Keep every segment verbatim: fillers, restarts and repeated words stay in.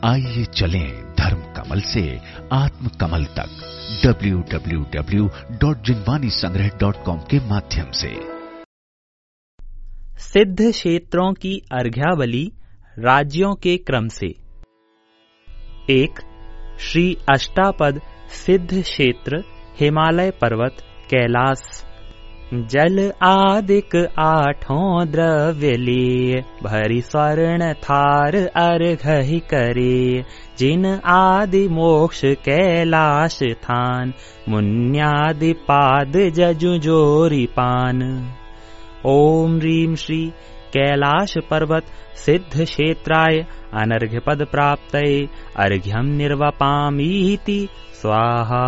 आइए चलें धर्म कमल से आत्म कमल तक W W W dot Jinvani Sangrah dot com के माध्यम से। सिद्ध क्षेत्रों की अर्घ्यावली राज्यों के क्रम से। एक, श्री अष्टापद सिद्ध क्षेत्र हिमालय पर्वत कैलाश। जल आदिक आठों द्रव्य ले, भरी स्वर्ण थार अर्घहि करे। जिन आदि मोक्ष कैलाश थान, मुन्यादि पाद जजु जोरी पान। ओम ह्रीं श्री कैलाश पर्वत सिद्ध क्षेत्राय अनर्घ्य पद प्राप्तये अर्घ्यम निर्वपामीति स्वाहा।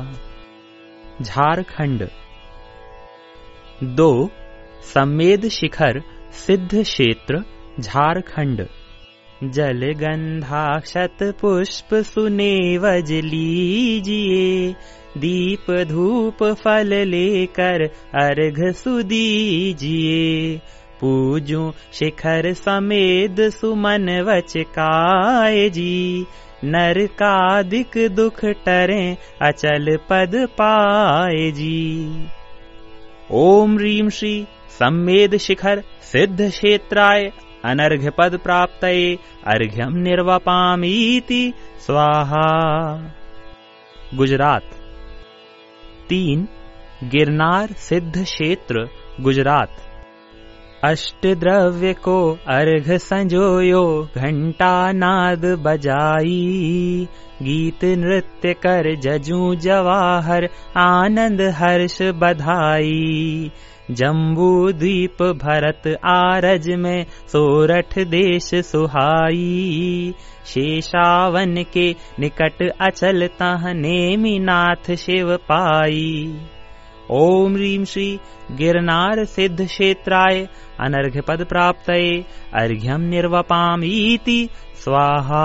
झारखंड। दो, सम्मेद शिखर सिद्ध क्षेत्र झारखंड। जल गंधाक्षत पुष्प सुनेवज लीजिए, दीप धूप फल लेकर अर्घ सुदीजिए। पूजू शिखर समेद सुमन वचकाय जी, नरकादिक दुख टरें अचल पद पाए जी। ओम ह्रीं श्री सम्मेद शिखर सिद्ध क्षेत्राय अनर्घ्य पद प्राप्तये अर्घ्यम निर्वपामीति स्वाहा। गुजरात। तीन, गिरनार सिद्ध क्षेत्र गुजरात। अष्ट द्रव्य को अर्घ संजोयो, घंटा नाद बजाई। गीत नृत्य कर जजू जवाहर, आनंद हर्ष बधाई। जम्बू द्वीप भरत आरज में, सोरठ देश सुहाई। शेषावन के निकट अचल तह, नेमिनाथ शिव पाई। ओम ह्रीं श्री गिरनार सिद्ध क्षेत्राय अनर्घ्य पद प्राप्तये अर्घ्यम निर्वपामीति स्वाहा।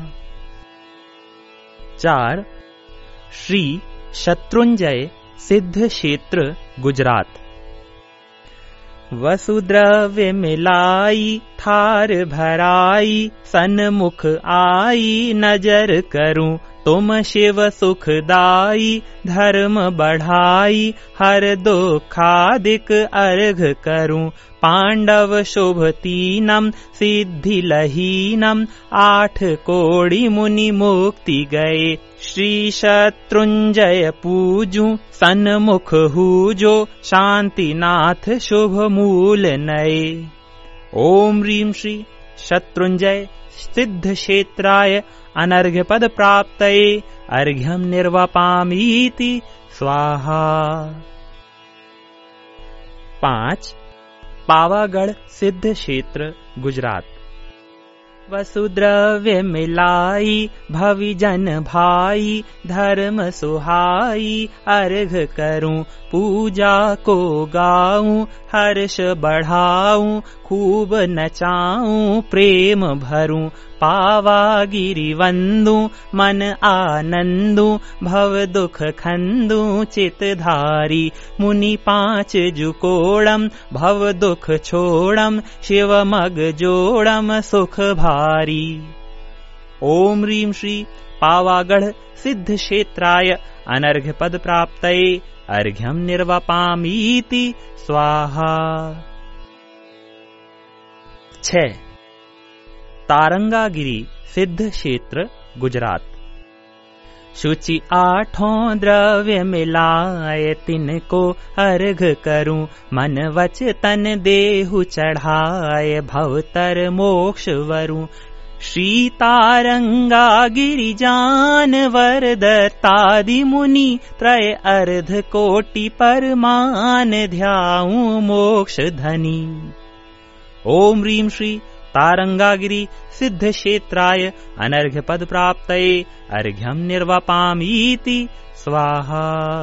चार, श्री शत्रुंजय सिद्ध क्षेत्र गुजरात। वसुद्रव्य मिलाई थार भराई, सन्मुख आई नजर करूं तुम शिव सुखदाई। धर्म बढ़ाई हर दुखादिक अर्घ करूं, पांडव शुभ तीनम सिद्धि लहीनम। आठ कोड़ी मुनि मुक्ति गए, श्री शत्रुंजय पूजू सन्मुख हूजो। शांतिनाथ शुभ मूल नए। ओम ह्रीं श्री शत्रुंजय सिद्ध क्षेत्राय अनर्घ्य पद प्राप्तये अर्घ्यम निर्वपामीति स्वाहा। पांच, पावागढ़ सिद्ध क्षेत्र गुजरात। वसुद्रव्य मिलाई भवि जन भाई, धर्म सुहाई अर्घ करूं। पूजा को गाऊं हर्ष बढ़ाऊं, खूब नचाऊं प्रेम भरूं। पावा गिरि वंदू मन आनंदू, भव दुख खंदू चित धारी। मुनि पांच जुकोड़म भव दुख छोड़म, शिव मग जोड़म सुख भारी। ओम ह्रीं श्री पावागढ़ सिद्ध क्षेत्राय अनर्घ्य पद प्राप्तये अर्घ्यम निर्वपामीति स्वाहा। छह, तारंगागिरी सिद्ध क्षेत्र गुजरात। शुचि आठों द्रव्य मिलाए, तिनको अर्घ करूं। मन वच तन देहु चढ़ाए, भवतर मोक्ष वरूं। श्री तारंगा गिरि जानवर दत्तादि मुनि, त्रय अर्ध कोटि परमान ध्याऊं मोक्ष धनी। ओम ह्रीं श्री तारंगागिरी सिद्ध क्षेत्राय अनर्घ्य पद प्राप्तये अर्घ्यम निर्वपामीति स्वाहा।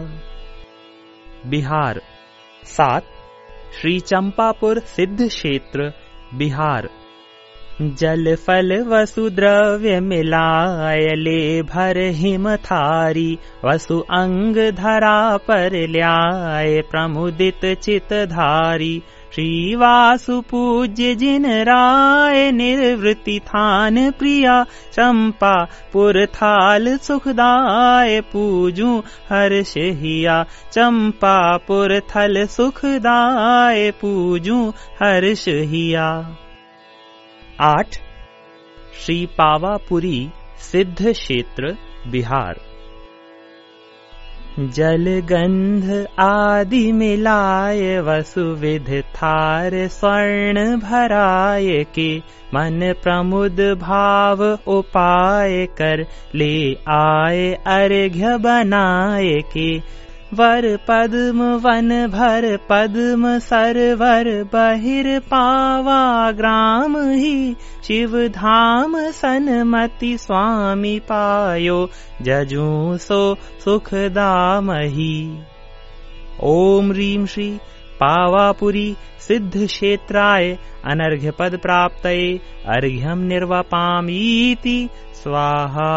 बिहार। सात, श्री चंपापुर सिद्ध क्षेत्र बिहार। जल फल वसुद्रव्य मिलाय, ले भर हिम थारी। वसु अंग धरा पर ल्याए, प्रमुदित चित धारी। श्री वासु पूज्य जिन राय निर्वृत्ति थान प्रिया चंपा पुर थाल सुखदाय पूजू हर्ष हिया चंपा पुर थल सुखदाय पूजू हर्ष हिया। आठ श्री पावापुरी सिद्ध क्षेत्र बिहार। जल गंध आदि मिलाय वसुविध थार स्वर्ण भराय के मन प्रमुद भाव उपाय कर ले आए अर्घ्य बनाए के वर पद्म वन भर पद्म सरवर बहिर पावा ग्राम ही शिव धाम सनमति स्वामी पायो जजू सो सुखदामही। ओम ह्रीं श्री पावापुरी सिद्ध क्षेत्राय अनर्घ्य पद प्राप्तये अर्घ्यम निर्वपामीति स्वाहा।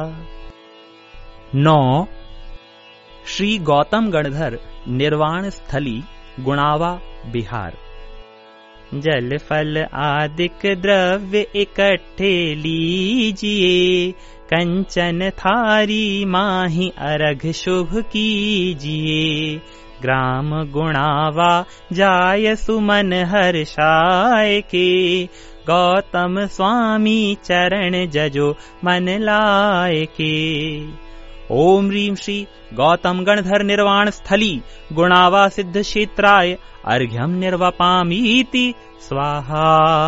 नौ श्री गौतम गणधर निर्वाण स्थली गुणावा बिहार। जल फल आदिक द्रव्य इकट्ठे लीजिए कंचन थारी माही अर्घ शुभ कीजिए ग्राम गुणावा जाय सुमन हर्षाय के गौतम स्वामी चरण जजो मन लाय के। ओम ह्रीं श्री गौतम गणधर निर्वाण स्थली गुणावा सिद्ध क्षेत्राय अर्घ्यम निर्वपामीति स्वाहा।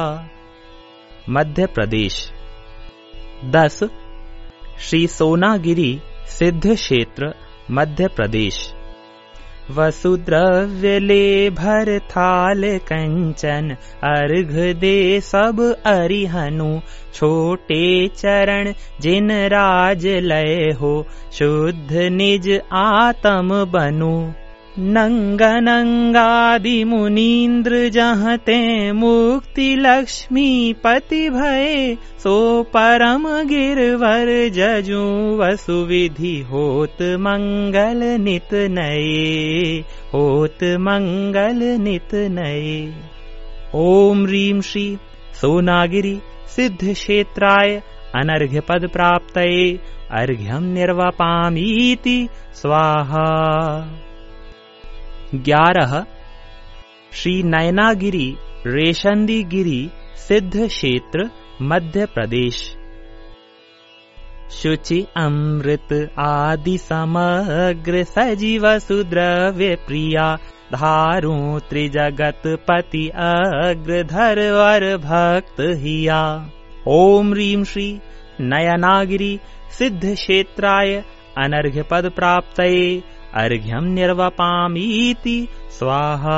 मध्य प्रदेश। दस श्री सोनागिरी सिद्ध क्षेत्र मध्य प्रदेश। वसुद्रव्य ले भर थाल कंचन अर्घ दे सब अरिहनु छोटे चरण जिन राज लय हो शुद्ध निज आत्म बनु नंग नंगादि मुनीन्द्र जहते मुक्ति लक्ष्मी पति भय सो परम गिरवर जजू वसुविधि होत मंगल नित नये होत मंगल नित नये। ओम ह्रीं श्री सोनागिरी सिद्ध क्षेत्राय अनर्घ्य पद प्राप्तये अर्घ्यम निर्वपामीति स्वाहा। ग्यारह श्री नयनागिरी रेशंदी गिरी सिद्ध क्षेत्र मध्य प्रदेश। शुचि अमृत आदि समग्र सजीव सुद्रव्य प्रिया धारू त्रिजगत पति अग्र धरवर भक्त हिया। ओम ह्रीं श्री नयनागिरी सिद्ध क्षेत्राय अनर्घ्य पद प्राप्तये अर्घ्यम निर्वपामीति स्वाहा।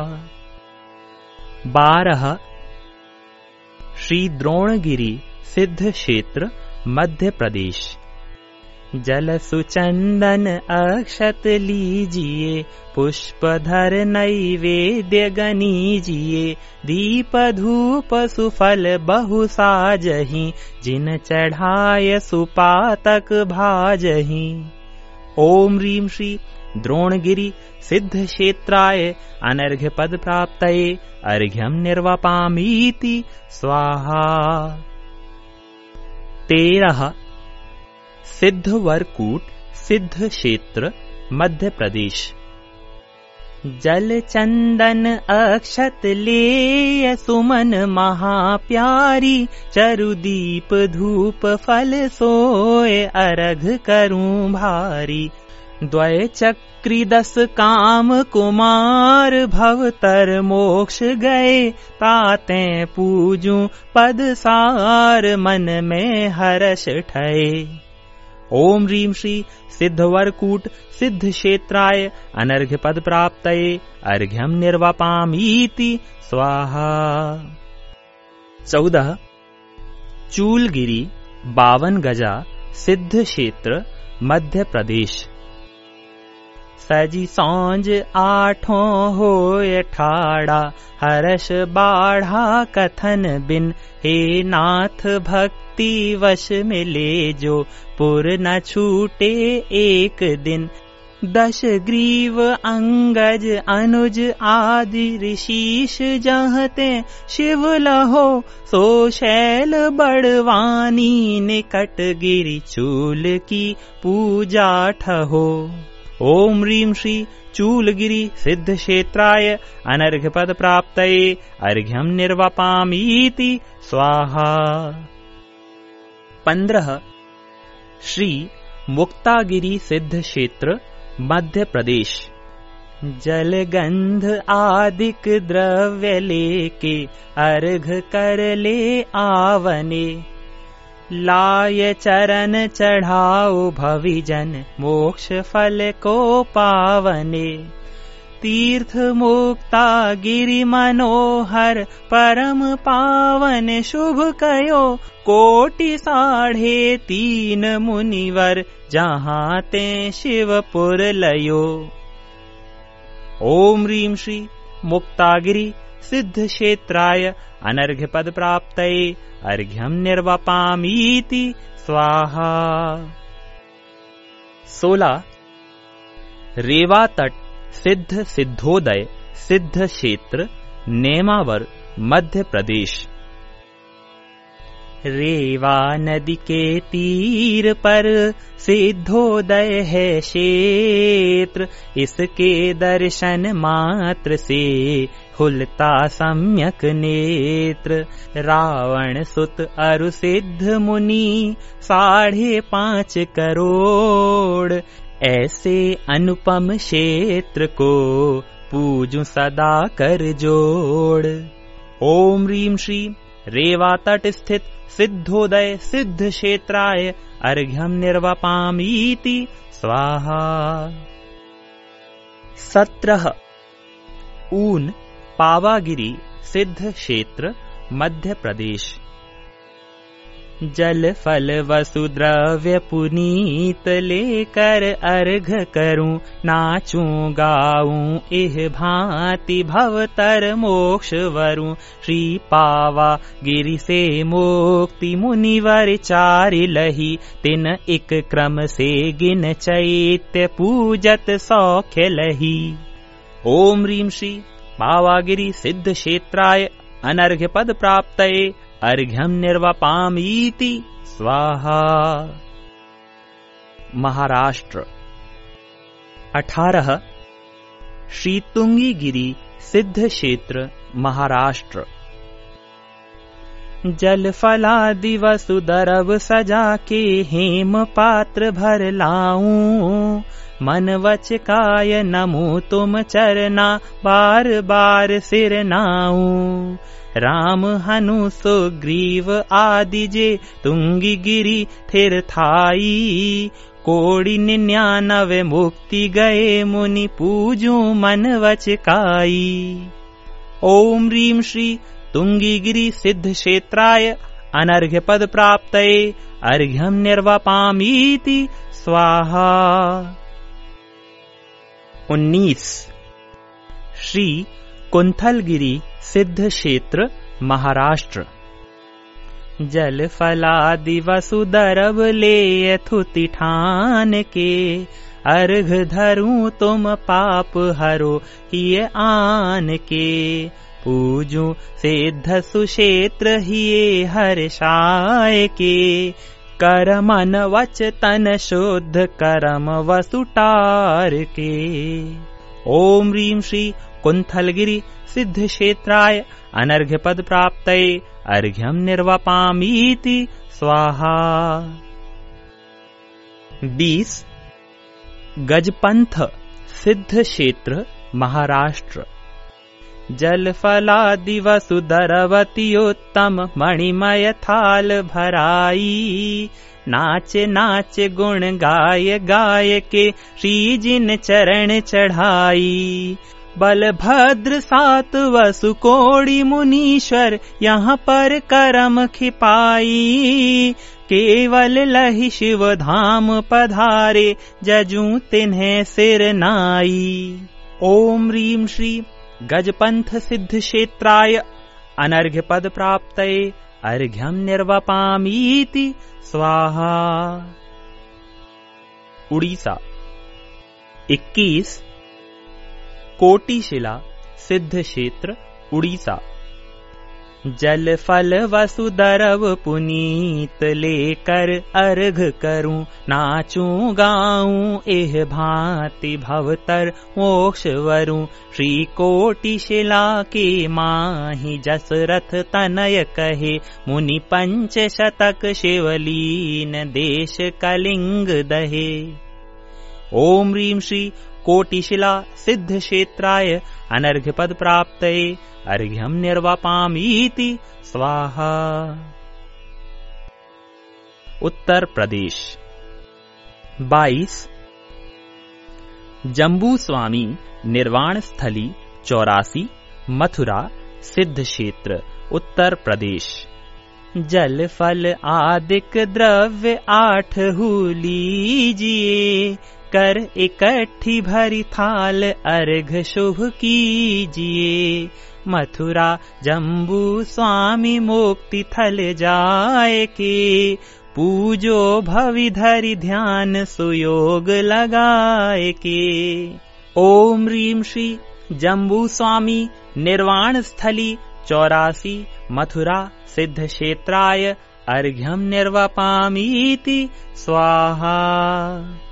बारह श्री द्रोणगिरी सिद्ध क्षेत्र मध्य प्रदेश। जल सुचंदन अक्षत लीजिए पुष्प धर नैवेद्य गनीजिए दीप धूप सुफल बहु साजहि जिन चढ़ाय सुपातक भाजहि। ओम ह्रीं श्री द्रोणगिरी सिद्ध क्षेत्राय अनर्घ्य पद प्राप्तये अर्घ्यम निर्वपामीति स्वाहा। तेरह सिद्धवरकूट सिद्ध क्षेत्र मध्य प्रदेश। जल चंदन अक्षत लेय सुमन महाप्यारी चरुदीप धूप फल सोय अर्घ करूं भारी द्वय चक्री दस काम कुमार भवतर मोक्ष गए ताते पूजू पद सार मन में हर्ष ठये। ओम ह्रीं श्री सिद्धवरकूट सिद्ध क्षेत्राय अनर्घ्य पद प्राप्तये अर्घ्यम निर्वपामीति स्वाहा। चौदह चूलगिरी बावन गजा सिद्ध क्षेत्र मध्य प्रदेश। सजी सांझ आठों होय ठाड़ा हर्ष बाढ़ा कथन बिन हे नाथ भक्ति वश मिले जो पुर न छूटे एक दिन दश ग्रीव अंगज अनुज आदि ऋषिश जहते शिव लहो सो शैल बड़वानी निकट गिरि चूल की पूजा ठहो। ओम ह्रीं श्री चूलगिरि सिद्ध क्षेत्राय अनर्घ्य पद प्राप्तये अर्घ्यम निर्वापामीति स्वाहा। पंद्रह श्री मुक्तागिरि सिद्ध क्षेत्र मध्य प्रदेश। जल गंध आदिक द्रव्य लेके अर्घ कर ले आवने, लाय चरण चढ़ाओ भविजन मोक्ष फल को पावने। तीर्थ मुक्ता गिरि मनोहर परम पावन शुभ कयो, कोटि साढ़े तीन मुनिवर जहाँ ते शिवपुर लयो। ओम ह्रीं श्री मुक्तागिरि सिद्ध क्षेत्राय अनर्घ्य पद प्राप्तये अर्घ्यम निर्वापामीति स्वाहा। सोलह रेवा तट सिद्ध सिद्धोदय सिद्ध क्षेत्र नेमावर मध्य प्रदेश। रेवा नदी के तीर पर सिद्धोदय है क्षेत्र, इसके दर्शन मात्र से खुलता सम्यक नेत्र। रावण सुत अरु सिद्ध मुनि साढ़े पांच करोड़, ऐसे अनुपम क्षेत्र को पूजूं सदा कर जोड़। ओम ह्रीं श्री रेवा तट स्थित सिद्धोदय सिद्ध क्षेत्राय अर्घ्यम निर्वापामीति स्वाहा। सत्रह ऊन पावागिरि सिद्ध क्षेत्र मध्य प्रदेश। जल फल वसु द्रव्य पुनीत लेकर अर्घ करूं, नाचूं गाऊं इह भांति भवतर मोक्ष वरूं। श्री पावा गिरि से मुक्ति मुनिवर चारि लही, तिन एक क्रम से गिन चैत्य पूजत सौख्य लही। ओम ह्रीं श्री पावागिरि सिद्ध क्षेत्राय अनर्घ्य पद प्राप्तये अर्घ्यम निर्वापामीति स्वाहा। महाराष्ट्र। अठारह श्री तुंगीगिरि सिद्ध क्षेत्र महाराष्ट्र। जल फलादि वसु दरब सजा के हेम पात्र भर लाऊं, मन वच काय नमो तुम चरना बार बार सिर नाऊं। राम हनु सुग्रीव आदि जे तुंगी गिरि थिर थाई, कोड़ि निन्यानवे मुक्ति गए मुनि पूजू मन वच काई। ओम ह्रीं श्री तुंगीगिरि सिद्ध क्षेत्राय अनर्घ्य पद प्राप्तये अर्घ्यम निर्वापामीति स्वाहा। उन्नीस श्री कुंथलगिरि सिद्ध क्षेत्र महाराष्ट्र। जल फलादि वसु दरब ले थुति ठान के, अर्घ धरूं तुम पाप हरो हिय आन के। पूजू सिद्ध सुक्षेत्र हिये हर्षाय के, कर मन वच तन शुद्ध करम वसुटार के। ओम ह्रीं श्री कुंथलगिरि सिद्ध क्षेत्राय अनर्घ्य पद प्राप्तये अर्घ्यम निर्वापामीति स्वाहा। बीस गजपंथ सिद्ध क्षेत्र महाराष्ट्र। जल फलादि वसु दरवति उत्तम मणिमय थाल भराई, नाच नाच गुण गाय गाय के श्री जिन चरण चढ़ाई। बलभद्र सात वसु कोड़ि मुनीश्वर यहाँ पर करम खिपाई, केवल लहि शिव धाम पधारे जजू तिन्हें सिर नाई। ओम ह्रीं श्री गजपंथ सिद्ध क्षेत्राय अनर्घ्य पद प्राप्तये अर्घ्यम निर्वापामीति स्वाहा। उड़ीसा। इक्कीस कोटिशिला सिद्ध क्षेत्र उड़ीसा। जल फल वसुदरव पुनीत लेकर अर्घ करूं, नाचूं गाऊं एह भांति भवतर मोक्ष वरूं। श्री कोटिशिला के माहि जसरथ तनय कहे, मुनि पंच शतक शिवलीन देश कलिंग दहे। ओम ह्रीं श्री कोटिशिला सिद्ध क्षेत्राय अनर्घ्य पद प्राप्तये अर्घ्यम निर्वापामीति स्वाहा। उत्तर प्रदेश। बाईस जम्बू स्वामी निर्वाण स्थली चौरासी मथुरा सिद्ध क्षेत्र उत्तर प्रदेश। जल फल आदिक द्रव्य आठ हु लीजिए, कर इकट्ठी भरी थाल अर्घ शुभ कीजिए। मथुरा जम्बू स्वामी मुक्ति थल जाए के, पूजो भवि धरि ध्यान सुयोग लगाए के। ओम ह्रीं श्री जम्बू स्वामी निर्वाण स्थली चौरासी मथुरा सिद्ध क्षेत्राय अर्घ्यम निर्वापामीति स्वाहा।